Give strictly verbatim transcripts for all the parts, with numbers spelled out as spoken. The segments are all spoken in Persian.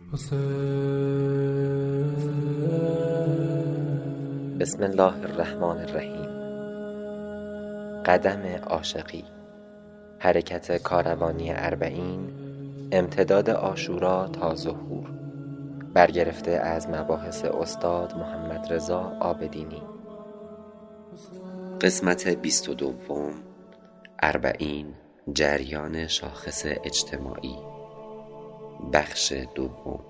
بسم الله الرحمن الرحیم. قدم عاشقی، حرکت کاروانی اربعین، امتداد عاشورا تا ظهور، برگرفته از مباحث استاد محمد رضا عابدینی. قسمت بیست و دوم، اربعین، جریان شاخص اجتماعی، بخش دوم.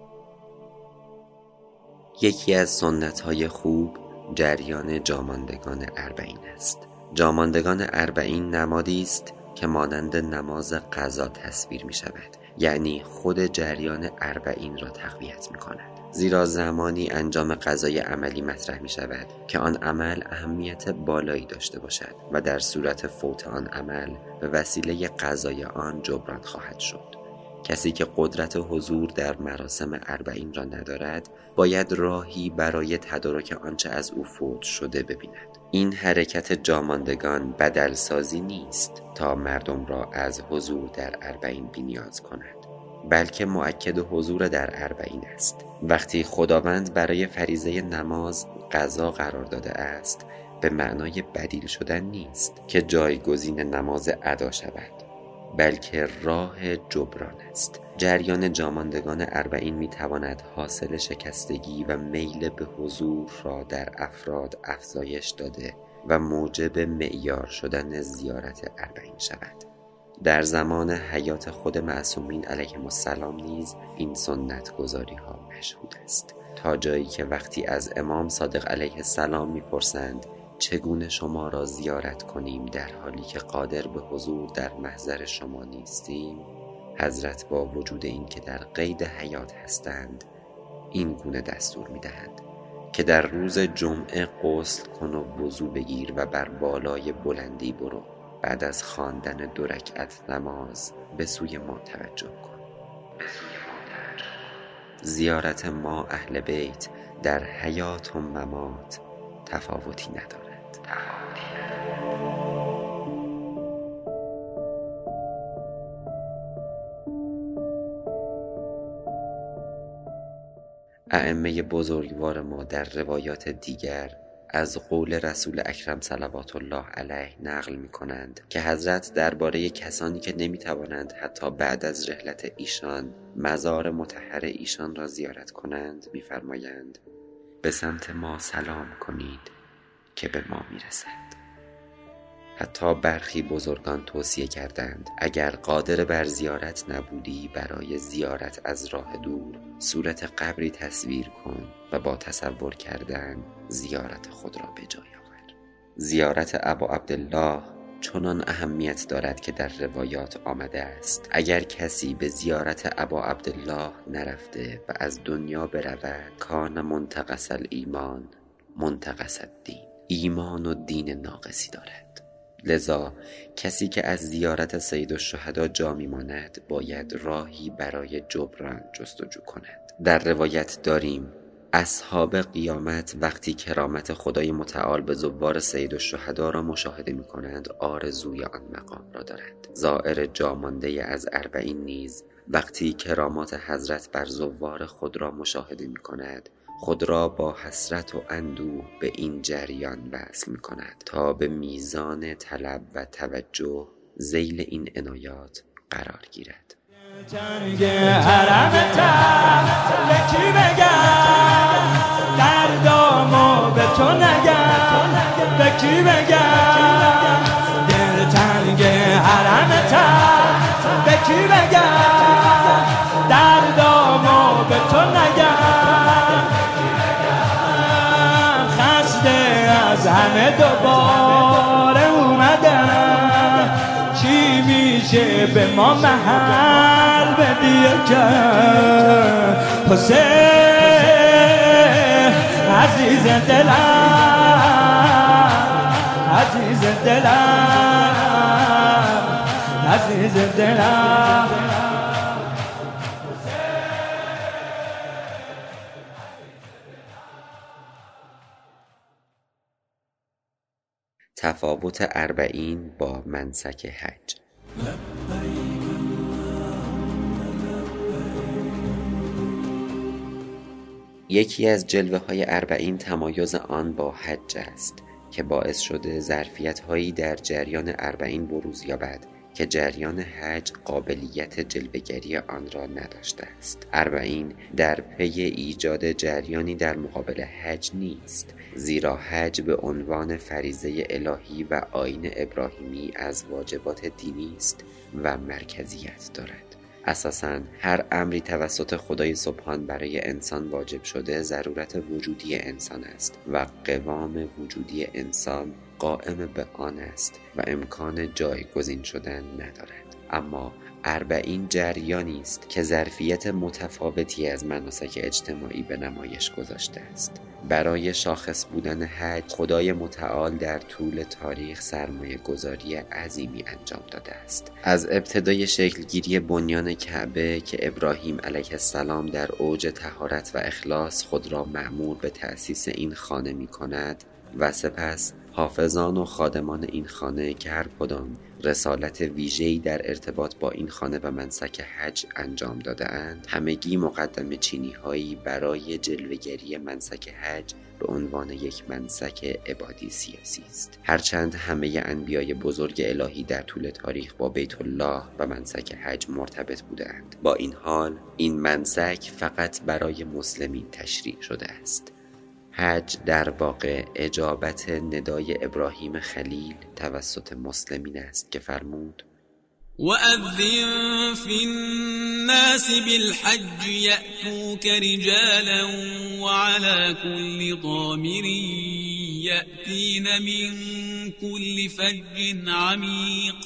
یکی از سنت‌های خوب جریان جاماندگان اربعین است. جاماندگان اربعین نمادی است که مانند نماز قضا تصویر می شود، یعنی خود جریان اربعین را تقویت می کند، زیرا زمانی انجام قضای عملی مطرح می شود که آن عمل اهمیت بالایی داشته باشد و در صورت فوت آن عمل به وسیله قضای آن جبران خواهد شد. کسی که قدرت حضور در مراسم اربعین را ندارد باید راهی برای تدارک آنچه از او فوت شده ببیند. این حرکت جاماندگان بدل سازی نیست تا مردم را از حضور در اربعین بی‌نیاز کند، بلکه مؤکد حضور در اربعین است. وقتی خداوند برای فریضه نماز قضا قرار داده است، به معنای بدیل شدن نیست که جایگزین نماز ادا شود، بلکه راه جبران است. جریان جاماندگان اربعین می تواند حاصل شکستگی و میل به حضور را در افراد افزایش داده و موجب معیار شدن زیارت اربعین شود. در زمان حیات خود معصومین علیهم السلام نیز این سنت گذاری ها مشهود است، تا جایی که وقتی از امام صادق علیه السلام می پرسند چگونه شما را زیارت کنیم در حالی که قادر به حضور در محضر شما نیستیم، حضرت با وجود این که در قید حیات هستند این گونه دستور می دهند که در روز جمعه غسل کن و وضو بگیر و بر بالای بلندی برو، بعد از خواندن دو رکعت نماز به سوی ما توجه کن. زیارت ما اهل بیت در حیات و ممات تفاوتی ندارد. ائمه بزرگوار ما در روایات دیگر از قول رسول اکرم صلوات الله علیه نقل می کنند که حضرت درباره کسانی که نمی توانند حتی بعد از رحلت ایشان مزار مطهر ایشان را زیارت کنند می فرمایند به سمت ما سلام کنید که به ما می رسد. حتی برخی بزرگان توصیه کردند اگر قادر بر زیارت نبودی برای زیارت از راه دور صورت قبری تصویر کن و با تصور کردن زیارت خود را به جای آور. زیارت ابا عبدالله چنان اهمیت دارد که در روایات آمده است اگر کسی به زیارت ابا عبدالله نرفته و از دنیا برود کان منتقص الایمان منتقص الدین، ایمان و دین ناقصی دارد. لذا کسی که از زیارت سید الشهدا جا می‌ماند باید راهی برای جبران جستجو کند. در روایت داریم اصحاب قیامت وقتی کرامت خدای متعال به زوار سید الشهدا را مشاهده می‌کنند آرزوی آن مقام را دارند. زائر جامانده از اربعین نیز وقتی کرامات حضرت بر زوار خود را مشاهده می‌کند خود را با حسرت و اندوه به این جریان وصل می کند تا به میزان طلب و توجه ذیل این عنایات قرار گیرد. جنگ حرمتم به کی بگم، دردامو به تو نگم، به کی بگم، دل تنگ حرمتم به کی بگم، دردامو به تو نگم، از همه دوباره اومدم، چی میشه به ما محل بدی که حسین عزیز دلم، عزیز دلم، عزیز دلم. تفاوت اربعین با منسک حج. یکی از جلوه های اربعین تمایز آن با حج است که باعث شده ظرفیت هایی در جریان اربعین بروز یابد که جریان حج قابلیت جلوه‌گری آن را نداشته است. اربعین در پی ایجاد جریانی در مقابل حج نیست، زیرا حج به عنوان فریضه الهی و آیین ابراهیمی از واجبات دینی است و مرکزیت دارد. اساساً هر امری توسط خدای سبحان برای انسان واجب شده ضرورت وجودی انسان است و قوام وجودی انسان قائم به آن است و امکان جایگزین شدن ندارد. اما اربعین جریانی است که ظرفیت متفاوتی از مناسک اجتماعی به نمایش گذاشته است. برای شاخص بودن حج خدای متعال در طول تاریخ سرمایه گذاری عظیمی انجام داده است. از ابتدای شکلگیری بنیان کعبه که ابراهیم علیه السلام در اوج طهارت و اخلاص خود را مأمور به تأسیس این خانه می کند و سپس حافظان و خادمان این خانه که هر کدام رسالت ویژه‌ای در ارتباط با این خانه و منسک حج انجام داده‌اند، همگی مقدم چینی‌هایی برای جلوه‌گری منسک حج به عنوان یک منسک عبادی سیاسی است. هرچند همه انبیای بزرگ الهی در طول تاریخ با بیت الله و منسک حج مرتبط بودند، با این حال این منسک فقط برای مسلمین تشریع شده است. حج در واقع اجابت ندای ابراهیم خلیل توسط مسلمین است که فرمود: وَأَذِّن فِي النَّاسِ بِالْحَجِّ يَأْتُوكَ رِجَالًا وَعَلَى كُلِّ ضَامِرٍ يَأْتِينَ مِنْ كُلِّ فَجٍّ عَمِيقٍ.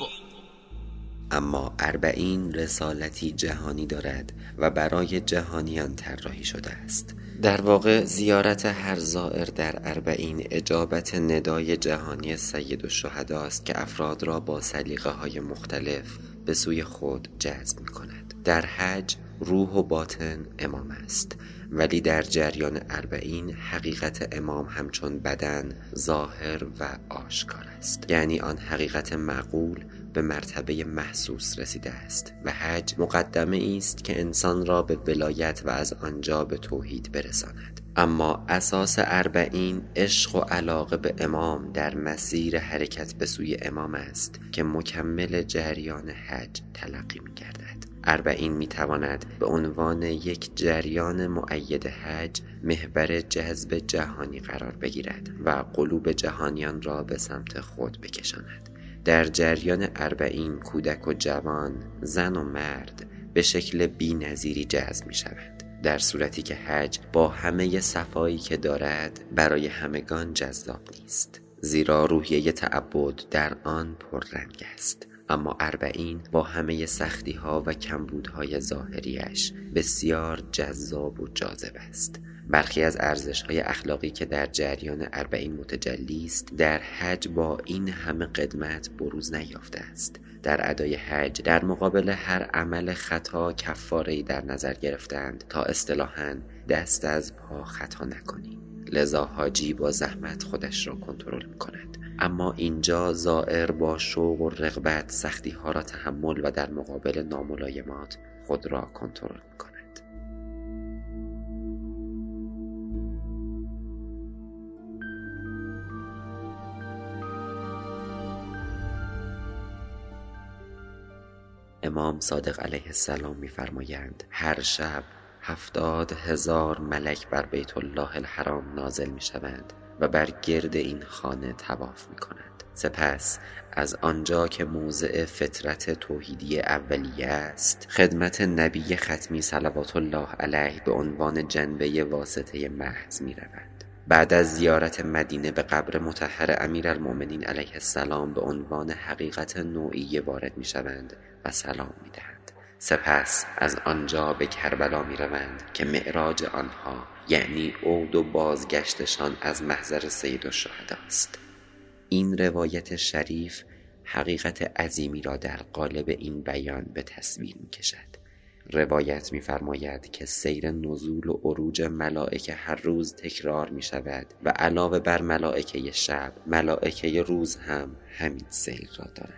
اما اربعین رسالتی جهانی دارد و برای جهانیان طراحی شده است. در واقع زیارت هر زائر در اربعین اجابت ندای جهانی سید الشهدا است که افراد را با سلیقه های مختلف به سوی خود جذب می کند. در حج روح و باطن امام است، ولی در جریان اربعین حقیقت امام همچون بدن ظاهر و آشکار است، یعنی آن حقیقت معقول به مرتبه محسوس رسیده است و حج مقدمه است که انسان را به ولایت و از آنجا به توحید برساند. اما اساس اربعین عشق و علاقه به امام در مسیر حرکت به سوی امام است که مکمل جریان حج تلقی می گردد. اربعین می تواند به عنوان یک جریان مؤید حج محور جذب جهانی قرار بگیرد و قلوب جهانیان را به سمت خود بکشاند. در جریان اربعین کودک و جوان، زن و مرد به شکل بی نظیری جذب می شوند، در صورتی که حج با همه صفایی که دارد برای همگان جذاب نیست، زیرا روحیه تعبد در آن پررنگ است. اما اربعین با همه سختی ها و کمبودهای ظاهریش بسیار جذاب و جاذب است. برخی از ارزش های اخلاقی که در جریان اربعین متجلی است در حج با این همه قدمت بروز نیافته است. در ادای حج در مقابل هر عمل خطا کفاره‌ای در نظر گرفتند تا اصطلاحاً دست از پا خطا نکنی، لذا حاجی با زحمت خودش را کنترل می‌کند. اما اینجا زائر با شوق و رغبت سختی ها را تحمل و در مقابل ناملایمات خود را کنترل می‌کند. امام صادق علیه السلام می‌فرمایند هر شب هفتاد هزار ملک بر بیت الله الحرام نازل می‌شوند و بر گرد این خانه طواف می‌کنند. سپس از آنجا که موضع فطرت توحیدی اولیه است، خدمت نبی ختمی صلوات الله علیه به عنوان جنبه واسطه محض می‌روند. بعد از زیارت مدینه به قبر مطهر امیرالمؤمنین علیه السلام به عنوان حقیقت نوعی وارد می‌شوند و سلام می‌دهند. سپس از آنجا به کربلا می‌روند که معراج آنها یعنی عود و بازگشتشان از محضر سید الشهدا است. این روایت شریف حقیقت عظیمی را در قالب این بیان به تصویر می‌کشد. روایت می‌فرماید که سیر نزول و عروج ملائکه هر روز تکرار می‌شود و علاوه بر ملائکه شب، ملائکه روز هم همین سیر را دارند.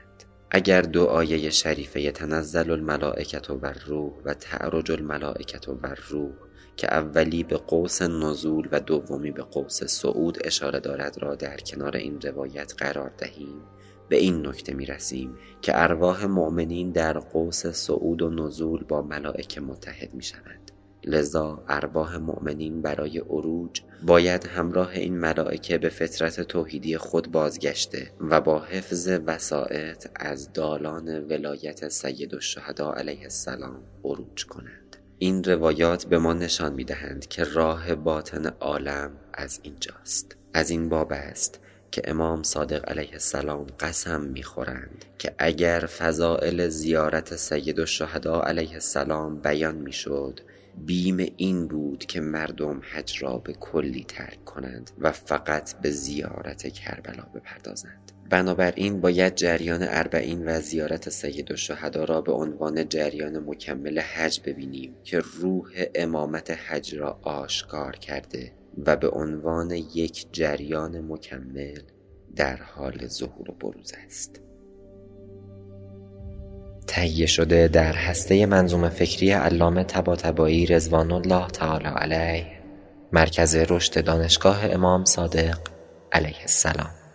اگر دو آیه شریفه تنزل الملائکة و الروح و تعرج الملائکة و الروح که اولی به قوس نزول و دومی به قوس صعود اشاره دارد را در کنار این روایت قرار دهیم، به این نکته می رسیم که ارواح مؤمنین در قوس صعود و نزول با ملائکه متحد می شوند. لذا ارواح مؤمنین برای عروج باید همراه این ملائکه به فطرت توحیدی خود بازگشته و با حفظ وسائط از دالان ولایت سیدالشهدا علیه السلام عروج کنند. این روایات به ما نشان می دهند که راه باطن عالم از اینجاست. از این باب است که امام صادق علیه السلام قسم می‌خورند که اگر فضائل زیارت سیدالشهدا علیه السلام بیان می‌شد، بیم این بود که مردم حج را به کلی ترک کنند و فقط به زیارت کربلا بپردازند. بنابراین باید جریان اربعین و زیارت سیدالشهدا را به عنوان جریان مکمل حج ببینیم که روح امامت حج را آشکار کرده و به عنوان یک جریان مکمل در حال ظهور و بروز است. تهیه شده در هسته منظومه فکری علامه طباطبایی رضوان الله تعالی علیه، مرکز رشد دانشگاه امام صادق علیه السلام.